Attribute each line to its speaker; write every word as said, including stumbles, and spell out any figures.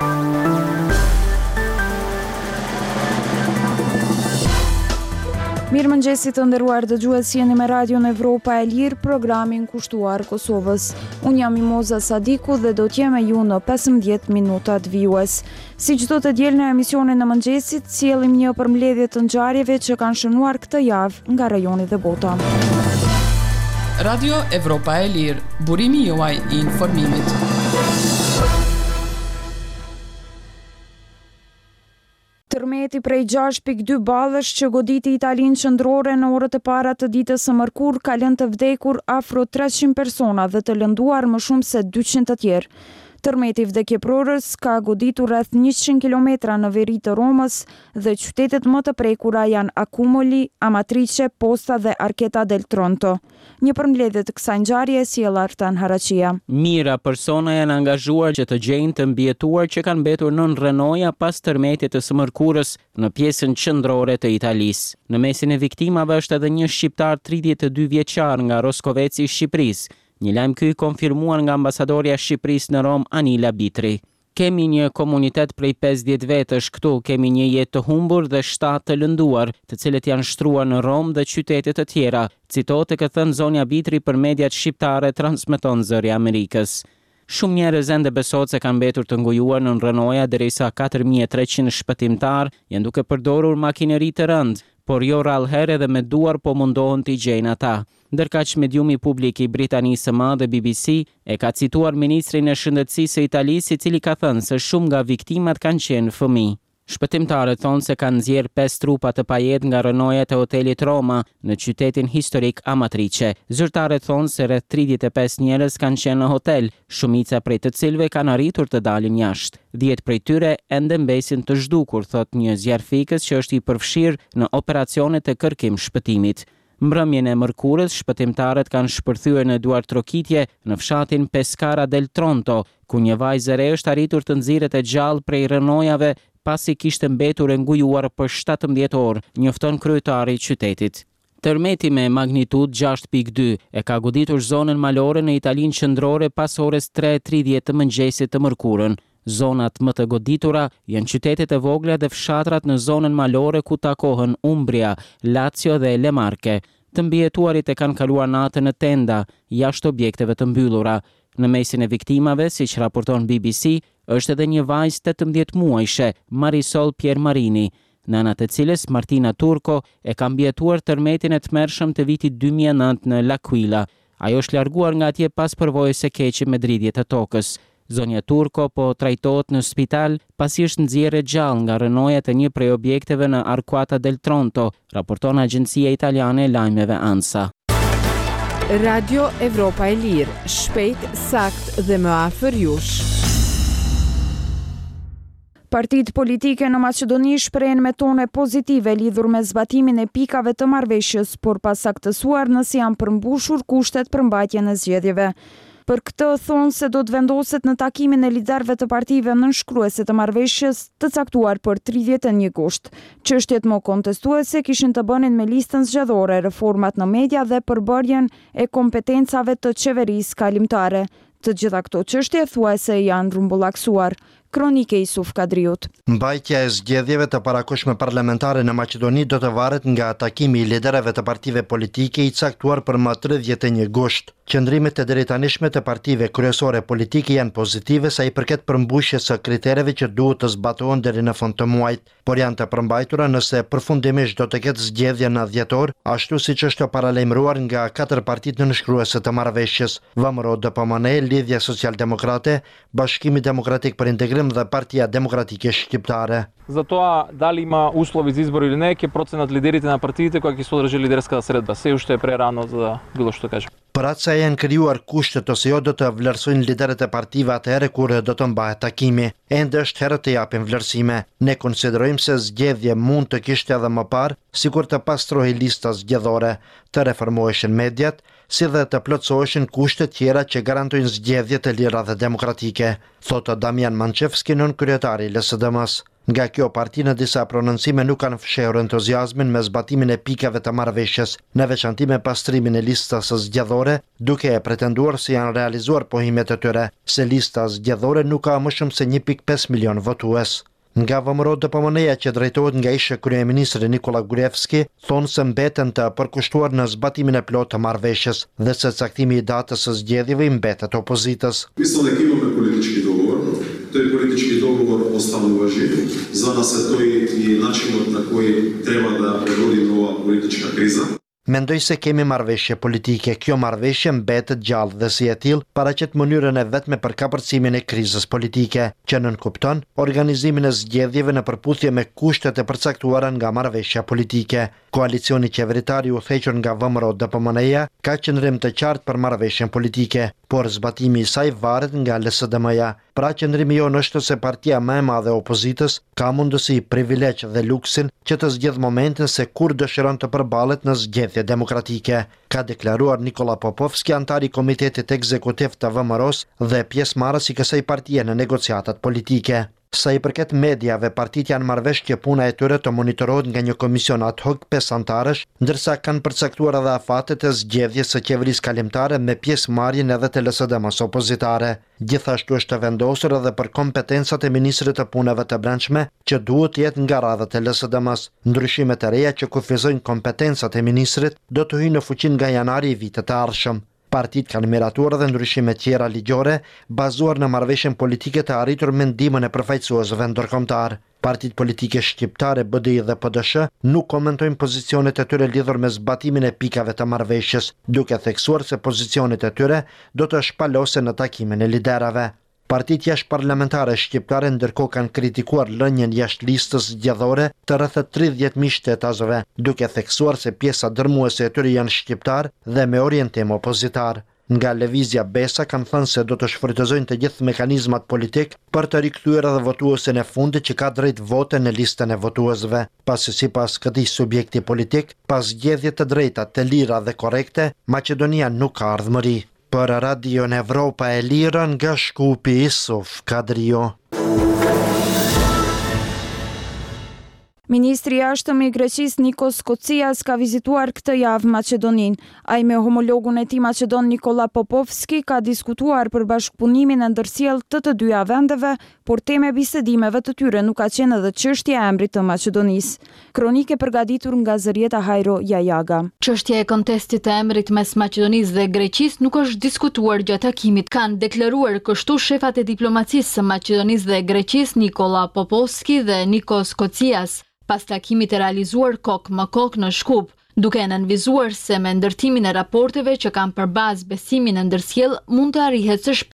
Speaker 1: Mirëmëngjesit të nderuar dëgjues, jeni me Radion Evropa e Lirë, programin kushtuar Kosovës. Unë jam Mimoza Sadiku dhe do t'jem me ju në pesëmbëdhjetë minutat vijues. Si çdo të diel në emisionin e mëngjesit, sjellim një përmbledhje të ngjarjeve që kanë shënuar këtë javë nga rajoni dhe bota.
Speaker 2: Radio Evropa e Lirë, burimi juaj i informimit.
Speaker 1: Tërmeti prej gjashtë pikë dy ballësh që goditi Italinë qendrore në orët e para të ditës së mërkurë ka lënë të vdekur afro treqind persona dhe të lënduar më shumë se dyqind të tjerë. Tërmeti vdekjeprorës ka goditur rreth njëqind kilometra në veri të Romës dhe qytetet më të prekura janë Accumoli, Amatrice, Posta dhe Arqueta del Tronto. Një përmbledhje të kësaj ngjarje sjell Artan Haraqia.
Speaker 3: Mira persona janë angazhuar që të gjejnë të mbijetuar që kanë mbetur nën rrënoja pas tërmetit të së mërkurës në pjesën qendrore të Italisë. Në mesin e viktimave është edhe një shqiptar tridhjetë e dy vjeçar nga Roskoveci i Shqipërisë. Një lajm ky konfirmuar nga ambasadorja e Shqipërisë në Rom, Anila Bitri. Kemi një komunitet prej pesëdhjetë vetësh këtu, kemi një jetë të humbur dhe shtatë të lënduar, të cilët janë shtruar në Rom dhe qytete të tjera, citote ka thënë zonja Bitri për mediat shqiptare, transmeton Zëri i Amerikës. Shumë njerëz ende besohet se kanë mbetur të ngujuar në rrënoja derisa katër mijë e treqind shpëtimtar janë duke përdorur makineri të rëndë, por jo rallëherë edhe me duar po mundohen t'i gjejnë ata. Ndërkaq mediumi publik i Britanisë së Madhe B B C e ka cituar ministrin e shëndetësisë së Italisë, i cili ka thënë se shumë nga viktimat kanë qenë fëmijë. Shpëtimtarët thonë se kanë nxjerrë pesë trupa të pajet nga rrënojat e hotelit Roma në qytetin historik Amatrice. Zyrtarët thonë se rreth tridhjetë e pesë njerëz kanë qenë në hotel, shumica prej të cilëve kanë arritur të dalin jashtë. dhjetë prej tyre ende mbesin të zhdukur, thot një zjarfikës që është i përfshirë në operacionet e kërkim shpëtimit. Mbrëmjen e mërkurës, shpëtimtarët kanë shpërthyer në duar trokitje në fshatin Pescara del Tronto, ku një vajzë e re është arritur të nxirret e gjallë prej rrënojave pasi kishte mbetur e ngujuar për shtatëmbëdhjetë orë, njofton kryetari i qytetit. Tërmeti me magnitudë gjashtë pikë dy e ka goditur zonën malore në Italinë qendrore pas orës tre e tridhjetë të mëngjesit të mërkurën. Zonat më të goditura janë qytetet e vogla dhe fshatrat në zonën malore ku takohen Umbria, Lazio dhe Le Marche. Të mbijetuarit e kanë kaluar natën në tenda, jashtë objekteve të mbyllura. Në mesin e viktimave, siç raporton B B C, është edhe një vajzë tetëmbëdhjetë muajshe, Marisol Piermarini, nëna të cilës Martina Turco e ka mbijetuar tërmetin e tmerrshëm të vitit dy mijë e nëntë në L'Aquila. Ajo është larguar nga atje pas përvojës së keqe me dridhje të tokës. Zonja Turco po trajtohet në spital pasi është nxjerrë gjallë nga rrënojat e një prej objekteve në Arqueta del Tronto, raporton Agjencia Italiane e Lajmeve ANSA.
Speaker 4: Radio Evropa e Lirë, shpejt, sakt dhe më afër jush.
Speaker 1: Partitë politike në Maqedoni shprehen me tone pozitive lidhur me zbatimin e pikave të marrëveshjes, por pa saktësuar nëse janë përmbushur kushtet për mbajtjen e zgjedhjeve. Për këtë thonë se do të vendoset në takimin e liderëve të partive nënshkruese të marrëveshjes të caktuar për tridhjetë e një gusht. Çështjet më kontestuese kishin të bënin me listën zgjedhore, reformat në media dhe përbërjen e kompetencave të qeverisë kalimtare. Të gjitha këto çështje thuajse janë rrumbullaksuar. Kronike i Suf Kadriut.
Speaker 5: Mbajtja e zgjedhjeve të parakoshme parlamentare në Maqedoni do të varet nga takimi i liderëve të partive politike i caktuar për më tridhjetë e një gusht. Qëndrimet e deritanishme të partive kryesore politike janë pozitive sa i përket përmbushjes së kritereve që duhet të zbatohen deri në fund të muajit, por janë të përmbajtura nëse përfundimisht do të ketë zgjedhje në dhjetor, ashtu siç është paralajmëruar nga katër partitë nënshkruese të marrëveshjes: V M R O D P M N, Lidhja Social-Demokrate, Bashkimi Demokratik për Integrim dhe Partia Demokratike Shqiptare.
Speaker 6: За това дали има услови за избор или не, ќе проценат лидерите на партиите кои ќе содржи лидерската средба. Се уште е прерано за било што кажем.
Speaker 5: Për atë sa janë krijuar kushtet ose jo do të vlerësojnë liderët e partive atëherë kur do të mbahet takimi. Ende është herë të japin vlerësime. Ne konsiderojmë se zgjedhje mund të kishte edhe më parë, sikur të pastrohej lista zgjedhore, të reformoheshin mediat, si dhe të plotësoheshin kushtet tjera që garantojnë zgjedhje të lira dhe demokratike, thotë Damian Manchevski, nën kryetari i L S D M-s. Nga kjo parti në disa prononcime nuk kanë fshehur entuziazmin me zbatimin e pikave të marrëveshjes, në veçanti me pastrimin e listës së zgjedhore, duke e pretenduar se janë realizuar pohimet e tyre, se lista zgjedhore nuk ka më shumë se një pikë pesë milion votues. Nga V M R O D P M N-ja që drejtohet nga ishe kryeministri Nikola Gruevski, thonë se mbeten të përkushtuar në zbatimin e plotë të marrëveshjes dhe se caktimi i datës së zgjedhjeve i mbetet opozitës.
Speaker 7: Mislim da imamo politički dogovor. Той политичki dogovor ostalo važi. Za nas je to i način na koji treba da prevodi nova politička kriza.
Speaker 5: Mendoj se kemi marrëveshje politike, kjo marrëveshje mbetet gjallë dhe si e tillë paraqet mënyrën e vetme për kapërcimin e krizës politike, që nënkupton organizimin e zgjedhjeve në përputhje me kushtet e përcaktuara nga marrëveshja politike. Koalicioni qeveritar i udhëhequr nga V M R O D P M N-ja ka qëndrim të qartë për marrëveshjen politike, por zbatimi i saj varet nga L S D M-ja. Pra qëndrimi jonë është se partia më e madhe e opozitës ka mundësi, privilegj dhe luksin që të zgjedh momentin se kur dëshiron të përballet në zgjedhje demokratike, ka deklaruar Nikola Popovski, antar i Komitetit Ekzekutiv të V M R O-s dhe pjesëmarrës i kësaj partie në negociatat politike. Sa i përket mediave, partitë janë marrëvesh që puna e tyre të monitorohet nga një komision ad hoc pesë antarësh, ndërsa kanë përcaktuar edhe afatet e zgjedhjes së qeverisë kalimtare me pjesëmarrjen edhe të L S D M-s opozitare. Gjithashtu është vendosur edhe për kompetencat e ministrit të punëve të brendshme që duhet të jetë nga radhët e L S D M-s. Ndryshimet e reja që kufizojnë kompetencat e ministrit do të hyjnë në fuqi nga janari i vitit të ardhshëm. Partit kanë miratuar edhe ndryshime tjera ligjore bazuar në marrëveshjen politike të arritur me ndihmën e përfaqësuesve ndërkombëtar. Partit politike shqiptare B D I dhe P D S H nuk komentojnë pozicionet e tyre lidhur me zbatimin e pikave të marrëveshjes, duke theksuar se pozicionet e tyre do të shpalosen në takimin e liderave. Partitë jashtëparlamentare shqiptare ndërkohë kanë kritikuar lënien jashtë listës zgjedhore të rreth tridhjetë mijë shtetësve, duke theksuar se pjesa dërmuese e tyre janë shqiptar dhe me orientim opozitar. Nga Lëvizja Besa kanë thënë se do të shfrytëzojnë të gjithë mekanizmat politik për të rikthyer edhe votuesin e fundit që ka drejt vote në listën e votuesve, pasi sipas këtij subjekti politik, pas zgjedhje të drejta, të lira dhe korrekte, Maqedonia nuk ka ardhmëri. Për Radion Evropa e Lirë nga Shkupi, Isuf Kadrio.
Speaker 1: Ministri i jashtëm i Greqisë Nikos Kocias ka vizituar këtë javë Maqedoninë. Ai me homologun e tij maqedon Nikola Popovski ka diskutuar për bashkëpunimin e ndërsjellë të të dyja vendeve, por tema e bisedimeve të tyre nuk ka qenë edhe çështja e emrit të Maqedonisë. Kronike përgatitur nga Zërieta Hajro Jajaga.
Speaker 8: Çështja e kontestit të emrit mes Maqedonisë dhe Greqisë nuk është diskutuar gjatë takimit, kanë deklaruar kështu shefat e diplomacisë së Maqedonisë dhe Greqisë Nikola Popovski dhe Nikos Kocias, pas takimit e realizuar kok më kok në Shkup, duke nënvizuar se me ndërtimin e raporteve që kanë për bazë besimin e ndërsjellë mund të arrihet së shpejti